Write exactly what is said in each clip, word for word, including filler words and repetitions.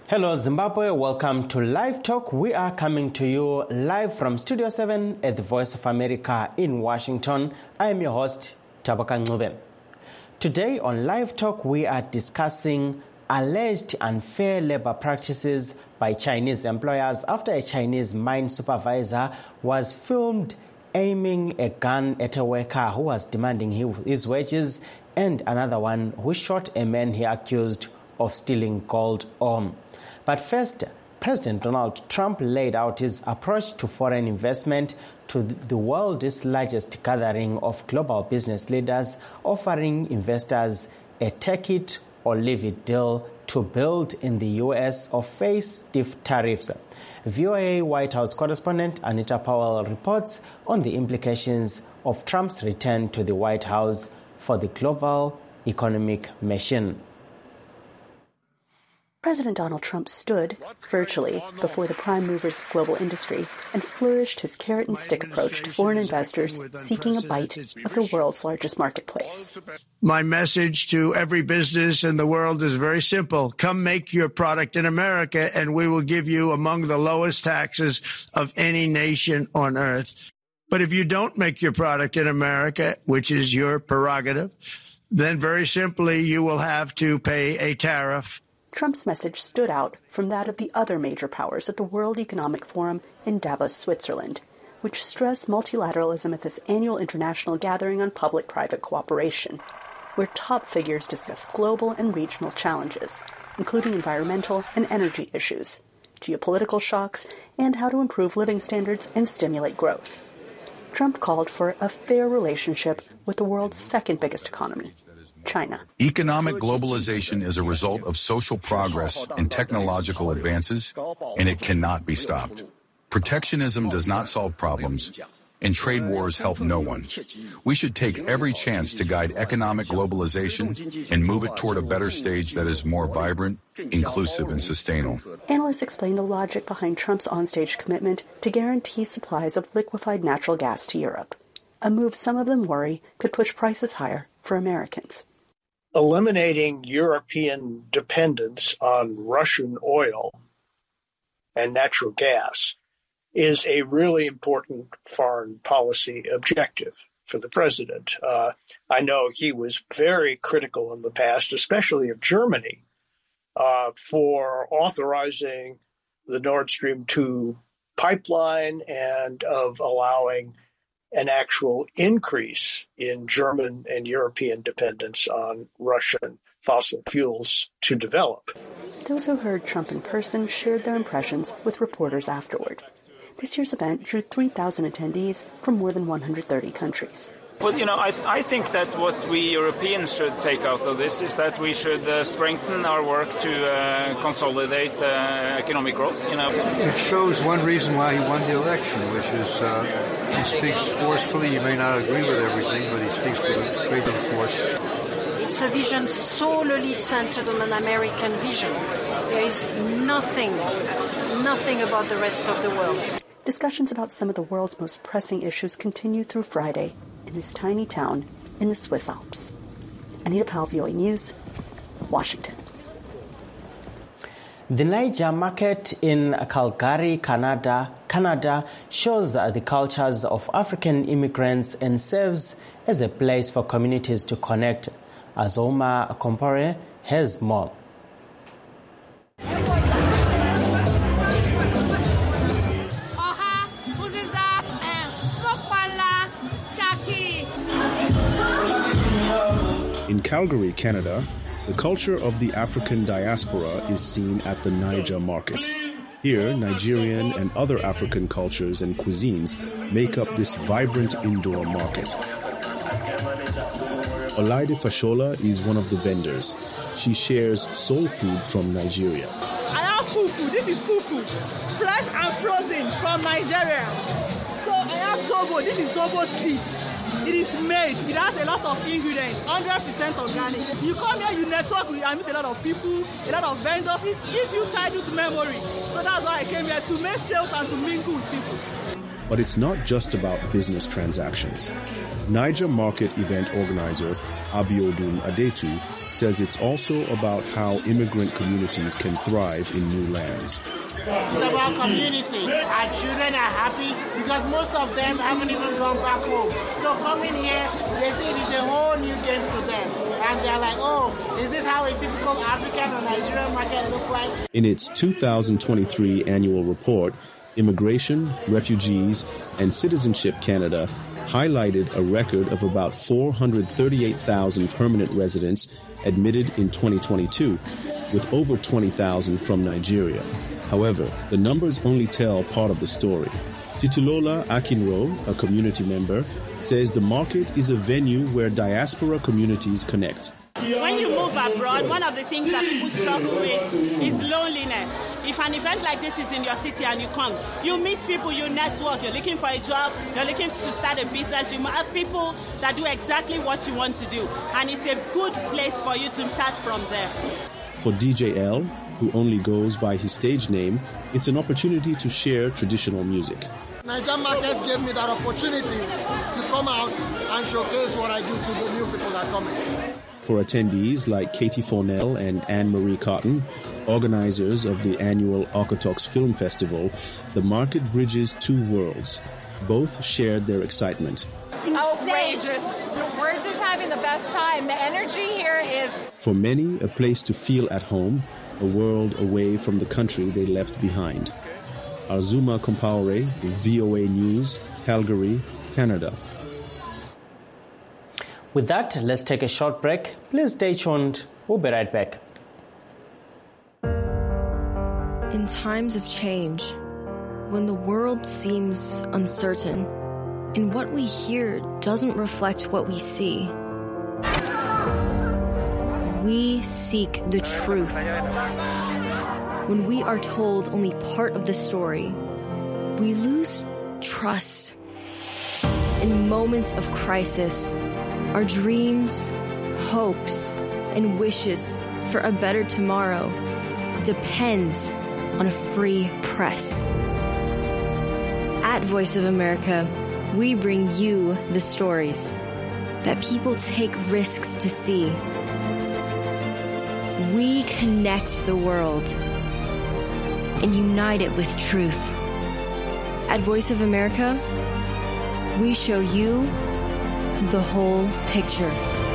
Hello Zimbabwe, welcome to Live Talk. We are coming to you live from Studio seven at the Voice of America in Washington. I am your host, Tabaka Ncube. Today on Live Talk, we are discussing alleged unfair labor practices by Chinese employers after a Chinese mine supervisor was filmed aiming a gun at a worker who was demanding his wages, and another one who shot a man he accused of stealing gold ore. But first, President Donald Trump laid out his approach to foreign investment to the world's largest gathering of global business leaders, offering investors a take it or leave it deal to build in the U S or face stiff tariffs. V O A White House correspondent Anita Powell reports on the implications of Trump's return to the White House for the global economic mission. President Donald Trump stood, virtually, before the prime movers of global industry and flourished his carrot-and-stick approach to foreign investors seeking a bite of the world's largest marketplace. My message to every business in the world is very simple. Come make your product in America, and we will give you among the lowest taxes of any nation on earth. But if you don't make your product in America, which is your prerogative, then very simply you will have to pay a tariff. Trump's message stood out from that of the other major powers at the World Economic Forum in Davos, Switzerland, which stressed multilateralism at this annual international gathering on public-private cooperation, where top figures discussed global and regional challenges, including environmental and energy issues, geopolitical shocks, and how to improve living standards and stimulate growth. Trump called for a fair relationship with the world's second biggest economy, China. Economic globalization is a result of social progress and technological advances, and it cannot be stopped. Protectionism does not solve problems, and trade wars help no one. We should take every chance to guide economic globalization and move it toward a better stage that is more vibrant, inclusive, and sustainable. Analysts explain the logic behind Trump's onstage commitment to guarantee supplies of liquefied natural gas to Europe, a move some of them worry could push prices higher for Americans. Eliminating European dependence on Russian oil and natural gas is a really important foreign policy objective for the president. Uh, I know he was very critical in the past, especially of Germany, uh, for authorizing the Nord Stream two pipeline and of allowing an actual increase in German and European dependence on Russian fossil fuels to develop. Those who heard Trump in person shared their impressions with reporters afterward. This year's event drew three thousand attendees from more than one hundred thirty countries. Well, you know, I, I think that what we Europeans should take out of this is that we should uh, strengthen our work to uh, consolidate uh, economic growth. You know, it shows one reason why he won the election, which is uh, he speaks forcefully. He may not agree with everything, but he speaks with a great deal of force. It's a vision solely centered on an American vision. There is nothing, nothing about the rest of the world. Discussions about some of the world's most pressing issues continue through Friday in this tiny town in the Swiss Alps. Anita Powell, V O A News, Washington. The Niger market in Calgary, Canada, Canada shows the cultures of African immigrants and serves as a place for communities to connect. Azoma Kompore has more. In Calgary, Canada, the culture of the African diaspora is seen at the Niger market. Here, Nigerian and other African cultures and cuisines make up this vibrant indoor market. Olaide Fashola is one of the vendors. She shares soul food from Nigeria. I have fufu. This is fufu, fresh and frozen from Nigeria. So I have zobo. This is zobo tea. It is made. It has a lot of ingredients, one hundred percent organic. You come here, you network with, I meet a lot of people, a lot of vendors. It gives you childhood memory. So that's why I came here, to make sales and to mingle with people. But it's not just about business transactions. Niger Market event organizer Abiodun Adetu says it's also about how immigrant communities can thrive in new lands. It's about community. Our children are happy because most of them haven't even gone back home. So coming here, they see it is a whole new game to them. And they're like, oh, is this how a typical African or Nigerian market looks like? In its two thousand twenty-three annual report, Immigration, Refugees, and Citizenship Canada highlighted a record of about four hundred thirty-eight thousand permanent residents admitted in twenty twenty-two, with over twenty thousand from Nigeria. However, the numbers only tell part of the story. Titulola Akinro, a community member, says the market is a venue where diaspora communities connect. When you move abroad, one of the things that people struggle with is loneliness. If an event like this is in your city and you come, you meet people, you network, you're looking for a job, you're looking to start a business, you have people that do exactly what you want to do. And it's a good place for you to start from there. For D J L, who only goes by his stage name, it's an opportunity to share traditional music. Niger Market gave me that opportunity to come out and showcase what I do to the new people that come in. For attendees like Katie Fornell and Anne-Marie Cotton, organizers of the annual Okotoks Film Festival, the market bridges two worlds. Both shared their excitement. Outrageous. So we're just having the best time. The energy here is... For many, a place to feel at home, a world away from the country they left behind. Azuma Compaore, V O A News, Calgary, Canada. With that, let's take a short break. Please stay tuned. We'll be right back. In times of change, when the world seems uncertain, and what we hear doesn't reflect what we see, we seek the truth. When we are told only part of the story, we lose trust. In moments of crisis, our dreams, hopes, and wishes for a better tomorrow depends on a free press. At Voice of America, we bring you the stories that people take risks to see. We connect the world and unite it with truth. At Voice of America, we show you the whole picture.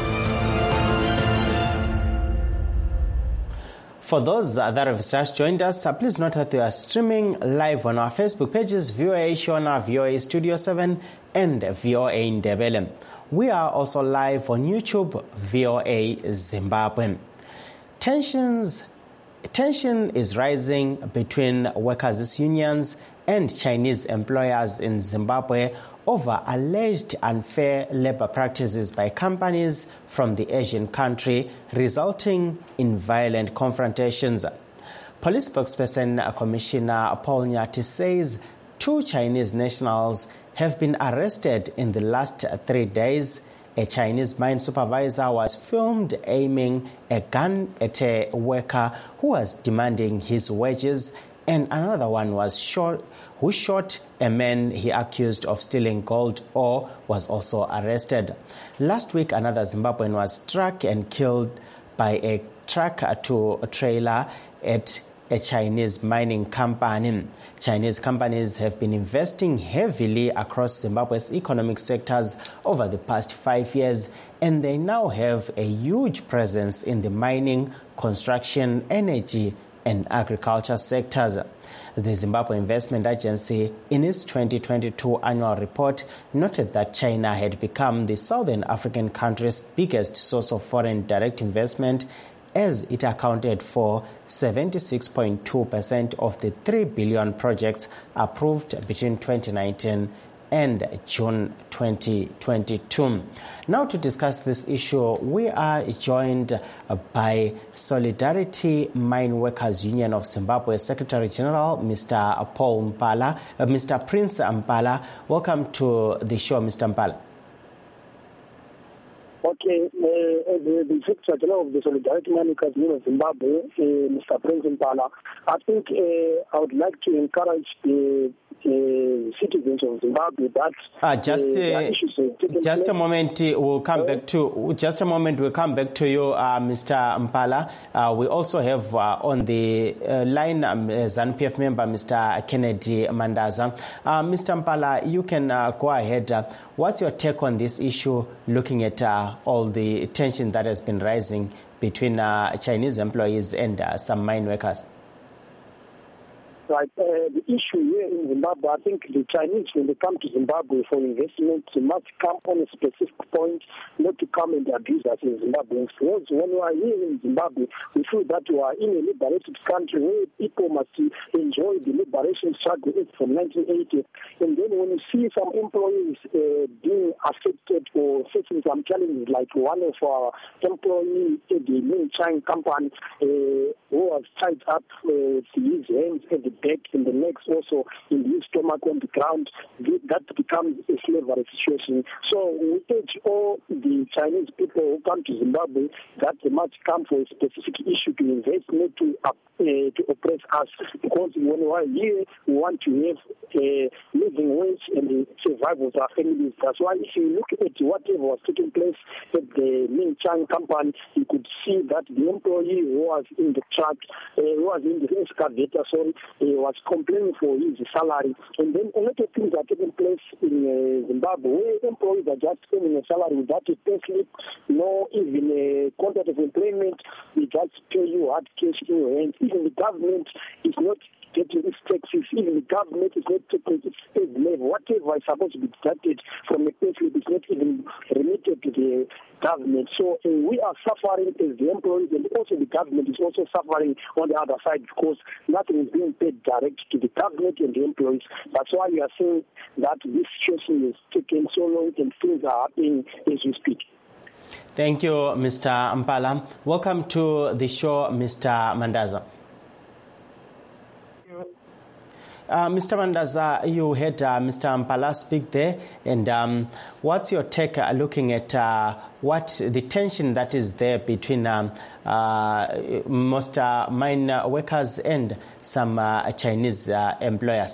For those that have just joined us, uh, please note that we are streaming live on our Facebook pages, V O A Shona, V O A Studio seven, and V O A Ndebele. We are also live on YouTube, V O A Zimbabwe. Tensions, tension is rising between workers' unions and Chinese employers in Zimbabwe over alleged unfair labor practices by companies from the Asian country, resulting in violent confrontations. Police spokesperson Commissioner Paul Nyati says two Chinese nationals have been arrested in the last three days. A Chinese mine supervisor was filmed aiming a gun at a worker who was demanding his wages, and another one was shot who shot a man he accused of stealing gold ore was also arrested. Last week, another Zimbabwean was struck and killed by a truck-to-trailer at a Chinese mining company. Chinese companies have been investing heavily across Zimbabwe's economic sectors over the past five years, and they now have a huge presence in the mining, construction, energy, and agriculture sectors. The Zimbabwe Investment Agency, in its twenty twenty-two annual report, noted that China had become the Southern African country's biggest source of foreign direct investment, as it accounted for seventy-six point two percent of the three billion projects approved between twenty nineteen and June twenty twenty-two. Now, to discuss this issue, we are joined by Solidarity Mine Workers Union of Zimbabwe Secretary General, Mister Paul Mpala, uh, Mister Prince Mpala. Welcome to the show, Mister Mpala. Okay, uh, the, the Secretary General of the Solidarity Mine Workers Union of Zimbabwe, uh, Mister Prince Mpala, I think uh, I would like to encourage the uh, citizens of Zimbabwe that uh, just uh, uh, just place. a moment. Uh, we'll come uh, back to just a moment. We'll come back to you, uh, Mister Mpala. Uh, we also have uh, on the uh, line um, ZANU P F member, Mister Kennedy Mandaza. Uh, Mister Mpala, you can uh, go ahead. Uh, what's your take on this issue? Looking at uh, all the tension that has been rising between uh, Chinese employees and uh, some mine workers. Right. Uh, the issue here in Zimbabwe, I think the Chinese, when they come to Zimbabwe for investment, they must come on a specific point, not to come and abuse us in Zimbabwe. Because when we are here in Zimbabwe, we feel that we are in a liberated country where people must enjoy the liberation struggle from nineteen eighty. And then when you see some employees uh, being affected or facing some challenges, like one of our employees at the Minchang company uh, who was tied up uh, to his hands at the back and the legs also in his stomach on the ground, that becomes a slavery situation. So we urge all the Chinese people who come to Zimbabwe that they must come for a specific issue to invest, not to uh, to oppress us, because when we are here, we want to have a living wage and the survival of our families. That's why if you look at whatever was taking place at the Minchang company, you could see that the employee who was in the truck, uh, who was in the excavator, sorry, uh, was complaining for his salary. And then a lot of things are taking place in uh, Zimbabwe, where employees are just earning a salary without a pay slip, no even a contract of employment. They just pay you hard cash in your hands. Even the government is not getting its taxes. Even the government is not taking its state level. Whatever is supposed to be deducted from the pay slip is not even remitted to the government. So uh, we are suffering as the employees, and also the government is also suffering on the other side, because nothing is being paid direct to the government and the employees. That's why we are saying that this situation is taking so long and things are happening as we speak. Thank you, Mister Mpala. Welcome to the show, Mister Mandaza. Uh, Mister Mandaza, you heard uh, Mister Mpala speak there, and um, what's your take uh, looking at uh, what the tension that is there between um, uh, most uh, mine workers and some uh, Chinese uh, employers?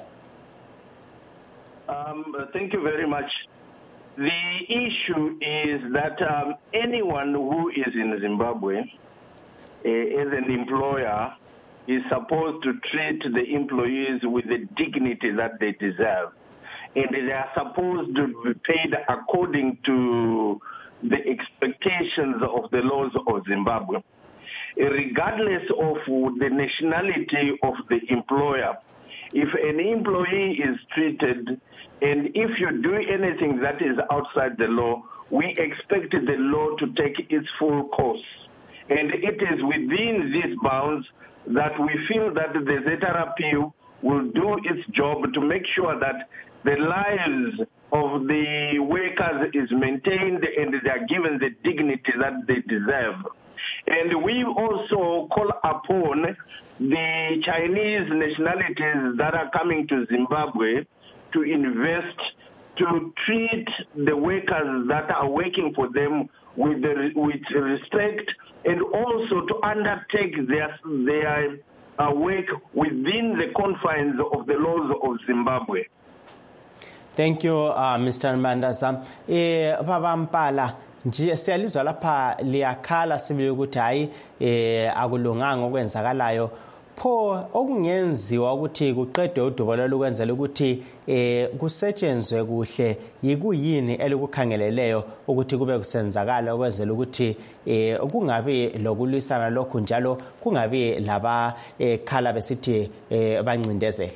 Um, thank you very much. The issue is that um, anyone who is in Zimbabwe uh, as an employer is supposed to treat the employees with the dignity that they deserve. And they are supposed to be paid according to the expectations of the laws of Zimbabwe. Regardless of the nationality of the employer, if an employee is treated, and if you do anything that is outside the law, we expect the law to take its full course. And it is within these bounds that we feel that the Z R P will do its job to make sure that the lives of the workers is maintained and they are given the dignity that they deserve. And we also call upon the Chinese nationalities that are coming to Zimbabwe to invest, to treat the workers that are working for them with, the, with respect, and also to undertake their, their uh, work within the confines of the laws of Zimbabwe. Thank you, uh, Mister Mandaza. Eh, Baba Mpala, nje siyalizwa lapha liyakhala sibili ukuthi hayi eh akulunganga okwenzakalayo. Pho okungenziwa ukuthi kuqedwe udubo lokwenzela ukuthi eh kusetshenzwe kuhle yikuyini elikukhangeleleyo ukuthi kube kusenzakala okwenzela ukuthi eh kungabe lokulwisana lokhu njalo kungabe laba ekhala besithi eh bancindezela.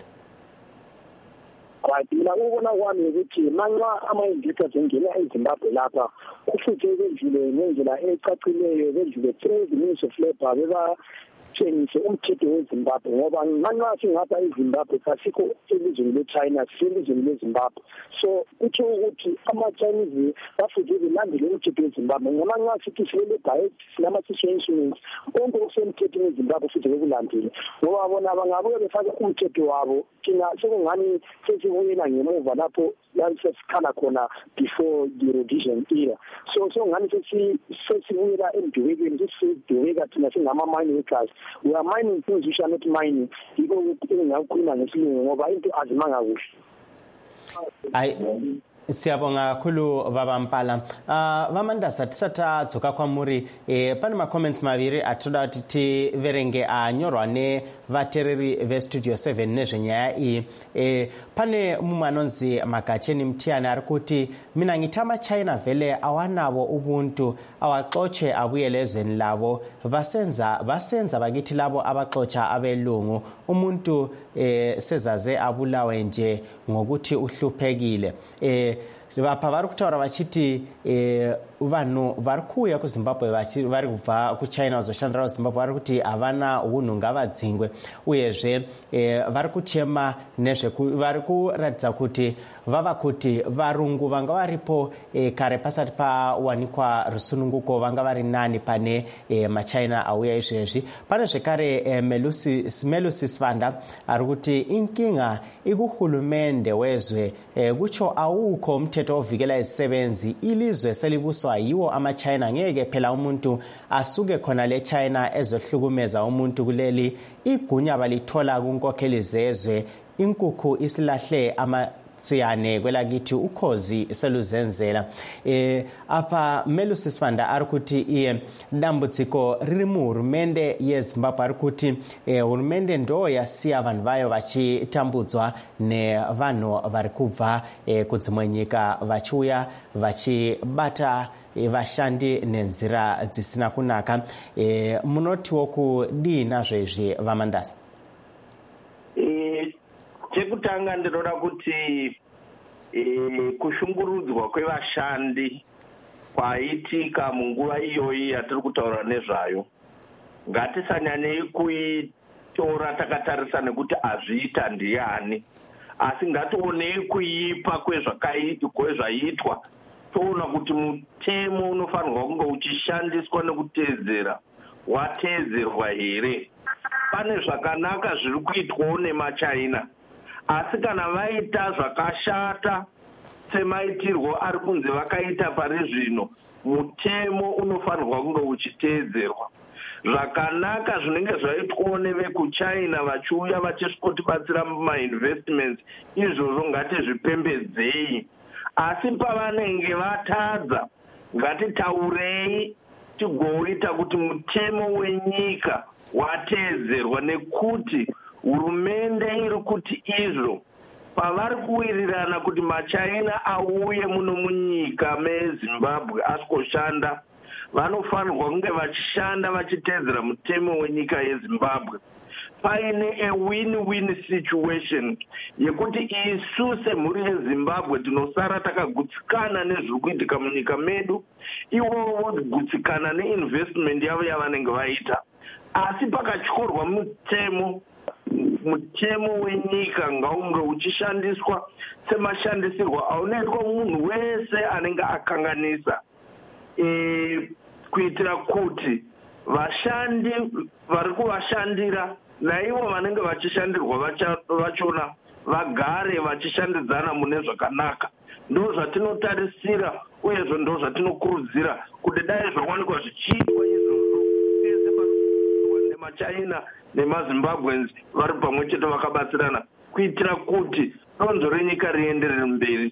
Right, mina ubona kwami ukuthi manxa ama-indicators engena eZimbabwe lapha kufuthi kwendlule ngendlela ecacileyo kwendlule through the Ministry of Labour beba tshengise umthetho weZimbabwe ngoba manxa singapha eZimbabwe kasikho elizweni le-China siselizweni leZimbabwe. So kutsho ukuthi ama-Chinese bafuthi belandele umthetho weZimbabwe ngoba nxa sithi sile-diet sinama-situations konke okusemthethweni weZimbabwe futhi bekulandele ngoba bona bangabuye befake umthetho wabo thina sekungani sesibuyela ngemuva lapho lalisesikhala khona before the Rhodesian era. So so ngani sethi sesibuyela emdubekweni sesidubeka thina singama-mine workers. We are mining things which are not mining. Yiko engingakhuluma ngesilungu ngoba into azimanga kuhle. Ayi siyabonga kakhulu baba Mpala. Uh, vamandasa tisata dzoka kwamuri e, pane ma-comments maviri atoda kuti tiverenge anyorwa nevatereri vestudio seven nezvenyaya iyi. E, pane mumwe anonzi Magacheni Mtiyani ari kuti mina ngitama China vele awanavo ubuntu awaxotshe abuyele ezweni lavo vasenza vasenza bakithi labo abaxotsha abelungu umuntu e, sezaze abulawe nje ngokuthi uhluphekile. E, vapa vari kutaura vachiti e, vanhu vari kuuya kuZimbabwe vari kubva kuChina vazoshandira kuZimbabwe vari kuti havana unhu ngavadzingwe uyezve e, vari kuchema vari kuratidza kuti vava kuti varungu vanga varipo e, kare pasati pawanikwa rusununguko vanga vari nani pane e, maChina auya izvezvi. Pane zvekare e, Melusi Sivanda ari kuti inkinga ikuhulumende wezwe e, kucho awukho mthetho ovikela izisebenzi ilizwe selibuswa yiwo ama-China ngeke phela umuntu asuke khona le-China ezohlukumeza umuntu kuleli igunya balithola kunkokheli zezwe inkukhu isilahle amatsiyane kwelakithi ukhozi seluzenzela. E, apa Melusi Sivanda ari kuti iye dambudziko riri muhurumende yeZimbabwe ari kuti e, hurumende ndo yasiya vanhu vayo vachitambudzwa nevanhu vari kubva e, kudzimwe nyika vachiuya vachibata e, vashandi nenzira dzisina kunaka. E, munotiwo kudii nazvo izvi vamandasa? E, chekutanga ndinoda kuti e, kushungurudzwa kwevashandi kwaitika munguva iyoyi yatiri kutaura nezvayo ngatisanyanyei kuitora takatarisa nekuti azviita ndiani, asi ngationei kuipa kwezvaiitwa toona kuti mutemo unofanirwa kunge uchishandiswa nekuteedzera wateedzerwa here. Pane zvakanaka zviri kuitwawo nemaChina, asi kana vaita zvakashata semaitirwo ari kunzi vakaita pari zvino, mutemo unofanirwa kunge uchiteedzerwa. Zvakanaka zvinenge zvaitwawo nevekuChina vachiuya vachisvikotibatsira mumainvestments, izvozvo ngatizvipembedzei, asi pavanenge vatadza ngatitaurei tigoita kuti mutemo wenyika wateedzerwa, nekuti hurumende iri kuti izvo pavari kuwirirana kuti maChina auye muno munyika meZimbabwe asikoshanda, vanofanirwa kunge vachishanda vachiteedzera mutemo wenyika yeZimbabwe. Paine a win-win situation yekuti isu semhuri yeZimbabwe tinosara takagutsikana nezviri kuitika munyika medu, ivo vogutsikana neinvestment yavo yavanenge vaita, asi pakatyorwa mutemo mutemo wenyika ngaunge uchishandiswa semashandisirwo aunoitwa munhu wese anenge akanganisa, e, kuitira kuti vashandi vari kuvashandira naivo vanenge vachishandirwa vachona vagare vachishandidzana mune zvakanaka. Ndo zvatinotarisira uyezvo ndo zvatinokurudzira kuti dai zvawanikwa zvichiitwa izvozvo pese nemaChina nemaZimbabweans vari pamwe chete vakabatsirana kuitira kuti donzo renyika rienderere mberi.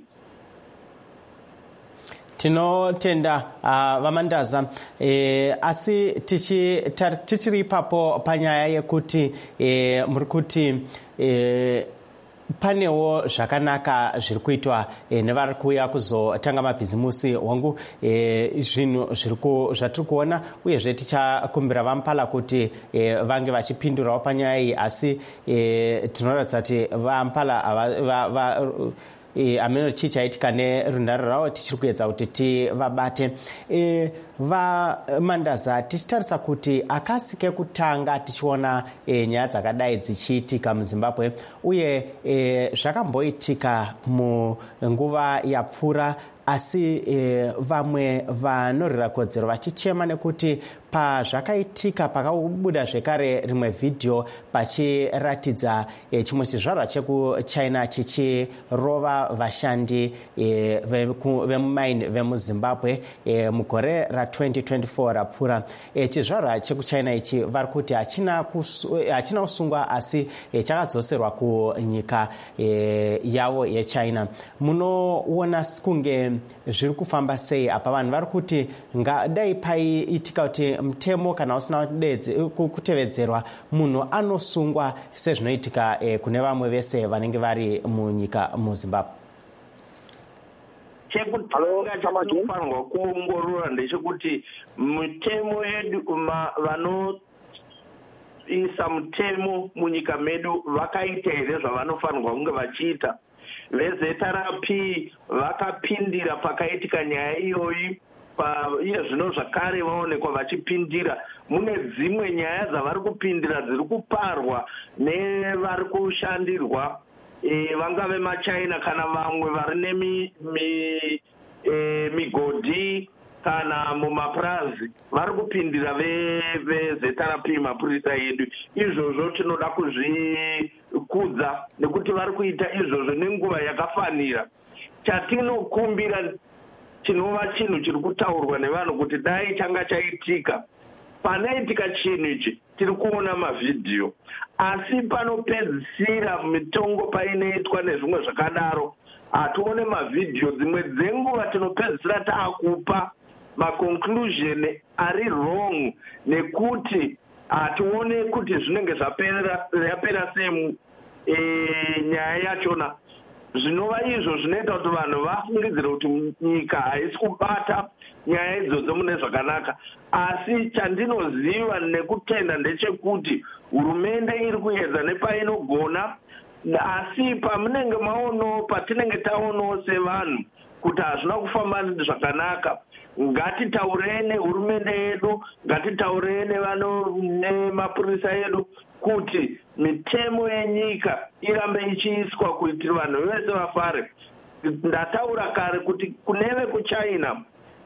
Tinotenda uh, vamandaza e, asi tichiri ipapo panyaya yekuti e, muri kuti e, panewo zvakanaka zviri kuitwa e, nevari kuuya kuzotanga mabhizimusi wangu e, zvinhu zvatiri kuona uyezve tichakumbira vaMpala kuti e, vange vachipindurawo panyaya iyi, asi e, tinoratidza kuti vaMpala va, va, E, ameno chichaitika nerunhare ravo tichiri kuedza kuti tivabate. E, vamandaza tichitarisa kuti akasi kekutanga tichiona e, nyaya dzakadai dzichiitika muZimbabwe uye e, zvakamboitika munguva yapfuura asi e, vamwe vanorira kodzero vachichema nekuti pazvakaitika pakabuda zvekare rimwe vhidhiyo pachiratidza e, chimwe chizvarwa chekuchina chichirova vashandi e, vemumaini vemuzimbabwe e, mugore ra twenty twenty-four rapfuura. E, chizvarwa chekuchina ichi vari kuti hachina kusungwa asi e, chakadzoserwa kunyika e, yavo yechina. Munoona kunge zviri kufamba sei apa? Vanhu vari kuti ngadai paiitika kuti mutemo kana usina kutevedzerwa munhu anosungwa sezvinoitika e, kune vamwe vese vanenge vari munyika muzimbabwe. chekutanga chinofanirwa kuongorora ndechekuti mitemo yedu vanoisa mutemo munyika medu vakaita here zvavanofanirwa kunge vachiita. Vezetarapi vakapindira pakaitika nyaya iyoyi, iye zvino zvakare vaonekwa vachipindira. Mune dzimwe nyaya dzavari kupindira dziri kuparwa nevari kushandirwa e, vangave machina kana vamwe vari nemigodhi e, migodhi kana mumapurazi vari kupindira vezetarapi mapurisa edu. Izvozvo tinoda kuzvikudza nekuti vari kuita izvozvo nenguva yakafanira. Chatinokumbira chinova chinhu chiri kutaurwa nevanhu kuti dai changa chaitika. Panaitika chinhu ichi tiri kuona mavhidhiyo, asi panopedzisira mitongo painoitwa nezvimwe zvakadaro hatione mavhidhiyo. Dzimwe dzenguva tinopedzisira taakupa maconclusion ari wrong nekuti hatione kuti zvinenge zvapera sei e, nyaya yachona. Zvinova izvo zvinoita kuti vanhu vafungidzire kuti nyika haisi kubata nyaya idzodzo mune zvakanaka. Asi chandinoziva nekutenda ndechekuti hurumende iri kuedza nepainogona, asi pamunenge maono patinenge taonawo sevanhu kuti hazvina kufamba zvakanaka, ngatitaurei nehurumende yedu, ngatitaurei nemapurisa edu kuti mitemo yenyika irambe ichiiswa kuitira vanhu vese vafare. Ndataura kare kuti kuneve kuchina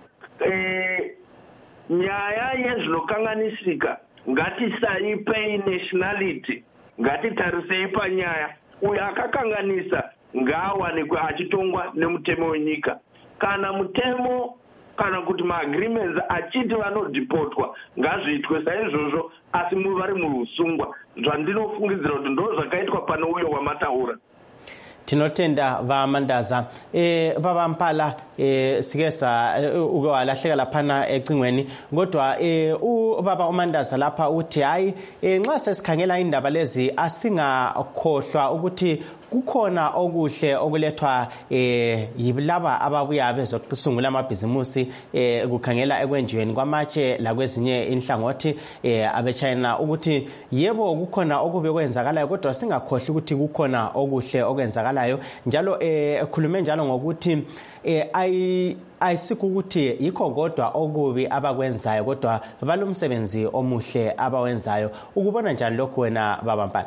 e, nyaya yezvinokanganisika ngatisaipei nationality, ngatitarisei panyaya uyo akakanganisa ngaawanikwe achitongwa nemutemo wenyika. Kana mutemo kana kuti maagreements achiti vanodhipotwa ngazviitwe saizvozvo, asi muvari muusungwa. Zvandinofungidzira kuti ndo zvakaitwa pano uyo wamataura. Tinotenda vamandaza e, baba Mpala e, sikesa ukalahleka laphana ecingweni kodwa e, ubaba uMandaza lapha uthi hayi e, nxa sesikhangela indaba lezi asingakhohlwa ukuthi kukhona okuhle okulethwa eh yilaba ababuya bezokusungula amabhizimusi eh kukhangela ekwenjiweni kwamatshe la kwezinye inhlangothi eh abechina ukuthi yebo kukhona okube kwenzakalayo kodwa singakhohlwa ukuthi kukhona okuhle okwenzakalayo njalo eh khulume njalo ngokuthi eh ayi ayisikukuthi yikho kodwa okubi abakwenzayo kodwa balomsebenzi omuhle abawenzayo. Ukubona njani lokho wena baba Mpala?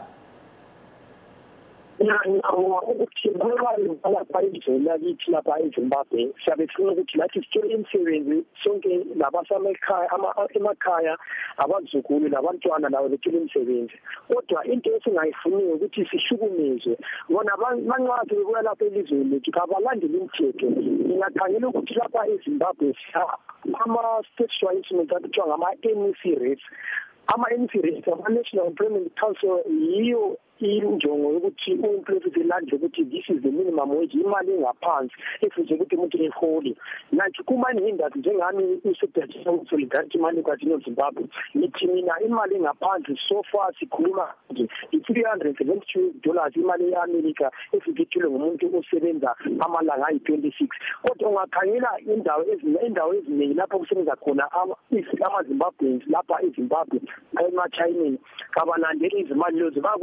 ukuthi ngoba lapha izona lithi lapha eZimbabwe siyabe sifuna ukuthi lathi sicela imisebenzi sonke labasemakhaya emakhaya abazukulu labantwana lawo becela imisebenzi, kodwa into esingayifuniyo ukuthi sihlukumezwe bona banqathi bebuya lapha elizweni lethu kabalandeli imithetho. Ngingakhangela ukuthi lapha eZimbabwe ama-statutory instruments akuthiwa ngama-N E C rates. Ama-N E C rates, ama-National Employment Council, yiyo injongo yokuthi umployee elandle ukuthi this is the minimum wage, imali engaphansi efuze ukuthi umuntu ehole. Nathi kumanye indaba njengami uSecretary of Solidarity Money Party of Zimbabwe, nithi mina imali engaphansi so far sikhuluma nje i-three hundred seventy-two dollars imali ye-America efikithile ngumuntu osebenza amalanga ayi-twenty-six. Kodwa ungakhangela indawo indawo eziningi lapho kusebenza khona ama-Zimbabweans lapha eZimbabwe ema-China kabalandeli izimali lezo bakusayinisa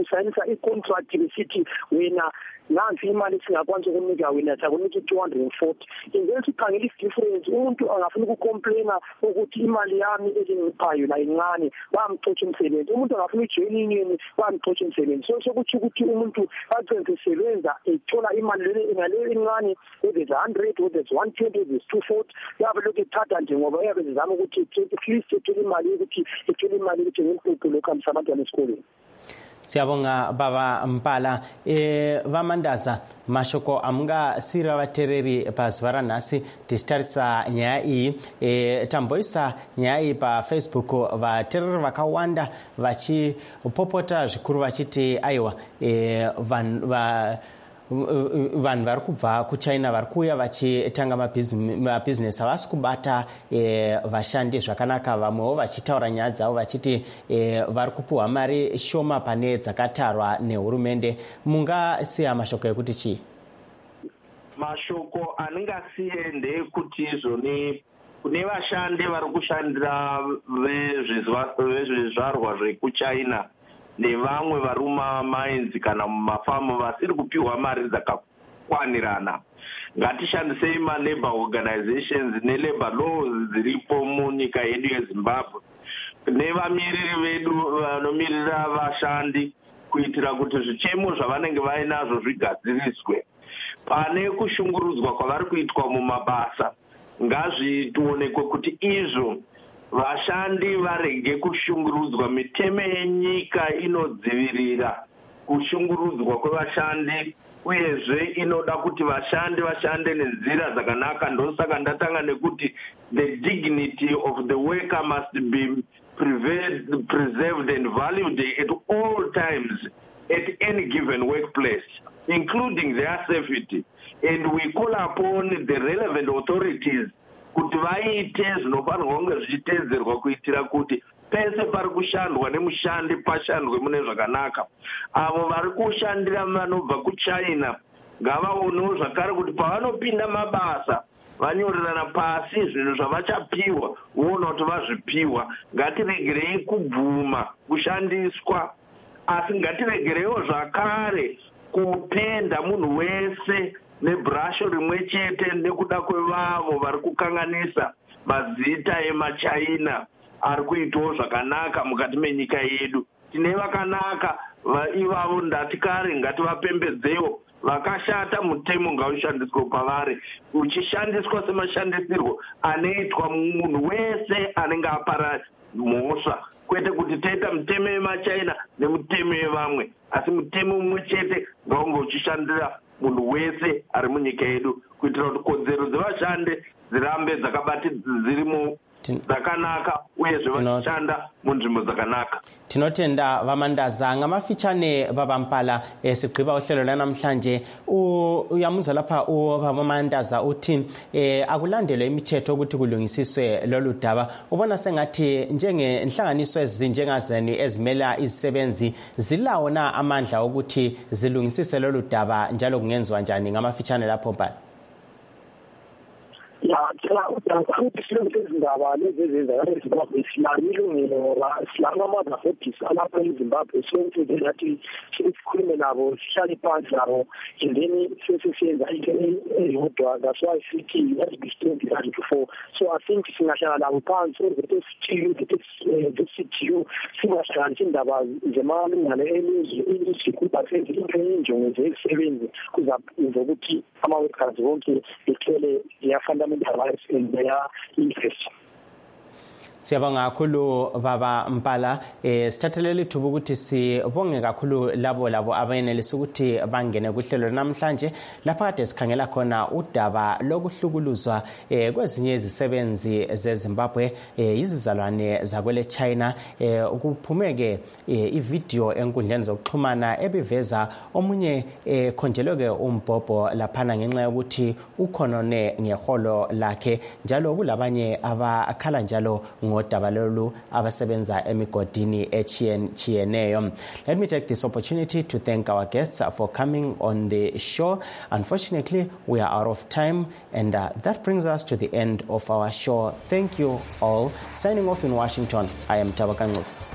i-contract besithi wena nansi imali singakwanisa ukunika wena sakunika two hundred forty ingeke sikhangele i-difference umuntu angafuna ukucomplaina ukuthi imali yami elingiphayo la incane bamxotsha umsebenzi umuntu angafuna ujoining bamxotsha umsebenzi so sokuthi ukuthi umuntu acenze sebenza ethola imali le ngale incane whether it's one hundred whether it's one twenty whether it's two forty yabe lokhu ethatha nje ngoba yabe zizama ukuthi at least ethole imali ukuthi ethole imali ukuthi ngimfuqe lokho amsabantwana esikoleni. Siyabonga baba Mpala eh vamandaza mashoko amga sira vatereri pasvara nasi tistarisa nyaya iyi eh tamboisa nyaya iyi pa Facebook vatereri vakawanda vachi popota zvikuru vachiti aiwa eh van va vanhu vari kubva kuchina vari kuuya vachitanga mabhizinesi havasi kubata vashandi zvakanaka vamwewo vachitaura nyaya dzavo vachiti vari kupiwa mari shoma pane dzakatarwa nehurumende mungasiya mashoko ekuti chii? Mashoko aningasiye ndeyekuti izvoni kune vashandi vari kushandira vezvizvarwa zvekuchina nevamwe vari mumamainzi kana mumafamu vasiri kupiwa mari dzakakwanirana ngatishandisei malabor organizations nelabor laws dziripo munyika yedu yeZimbabwe nevamiririri vedu vanomirira vashandi kuitira kuti zvichemo zvavanenge vainazvo zvigadziriswe pane kushungurudzwa kwavari kuitwa mumabasa ngazvionekwe kuti izvo vashandi varege kushungurudzwa. Mitemo yenyika inodzivirira kushungurudzwa kwevashandi uyezve inoda kuti vashandi vashande nenzira dzakanaka. Ndosaka ndatanga nekuti the dignity of the worker must be preserved and valued at all times at any given workplace, including their safety, and we call upon the relevant authorities kuti vaite zvinofanirwa kunge zvichiteedzerwa kuitira kuti pese pari kushandwa nemushandi pashandwe mune zvakanaka. Avo vari kushandira vanobva kuchina ngavaonewo zvakare kuti pavanopinda mabasa vanyorerana pasi zvinhu zvavachapiwa voona kuti vazvipiwa. Ngatiregerei kubvuma kushandiswa, asi ngatiregereiwo zvakare kupenda munhu wese nebrasho rimwe chete nekuda kwevavo vari kukanganisa mazita emachina ari kuitawo zvakanaka mukati menyika yedu. Tine vakanaka ivavo ndati kare ngativapembedzewo, vakashata mutemo ngaushandiswe pavari uchishandiswa semashandisirwo anoitwa munhu wese anenge apara mhosva, kwete kuti toita mutemo yemachina nemutemo yevamwe, asi mutemo umwe chete ngaunge uchishandira munhu wese ari munyika yedu kuitira kuti kodzero dzevashandi dzirambe dzakabati dzirimo dzakanaka uyezve vachishanda munzvimbo dzakanaka. Tinotenda vamandaza ngamafichane baba Mpala sigqiba uhlelo lanamhlanje uyamuzwa lapha ubamandaza uthi akulandelwe imithetho ukuthi kulungisiswe lolu daba. Ubona sengathi njengenhlanganiso ezinjengazeni ezimela izisebenzi zilawo na amandla ukuthi zilungisise lolu daba njalo kungenziwa njani ngamafichane lapho Mpala? Ya, kila ukuthi silungise izindaba lezi ezenza eZimbabwe silamilungelo ngoba silamamandla futhi alapha eZimbabwe sonke njengathi sikhulume nabo sihlale phansi nabo and then sesiyenza into eyodwa. That's why sithi let's be strong as before. So I think singahlala nabo phansi ukuthi sithiyo ukuthi sithiyo singahlangani indaba zemalungelo elizwe ilizwe kuba senze into enjongo zezisebenzi kuzayenza ukuthi ama-workers bonke bethole their rights in their interest. Siyabonga kakhulu baba Mpala. eh sithathelele ithuba ukuthi sibonge kakhulu labo labo abayenelisa ukuthi bangene kuhlelo namhlanje lapha kade sikhangela khona udaba lokuhlukuluzwa eh kwezinye izisebenzi zeZimbabwe eh izizalwane zakwele China. eh kuphumeke ivideo enkundleni zokuxhumana ebiveza omunye ekhonjeleke umbhobho laphana ngenxa yokuthi ukhonone ngeholo lakhe, njalo kulabanye abakhala njalo ngodaba lolu abasebenza emigodini echiyeneyo. Let me take this opportunity to thank our guests for coming on the show. Unfortunately, we are out of time, and uh, that brings us to the end of our show. Thank you all. Signing off in Washington, I am Tabaka Ngcuka.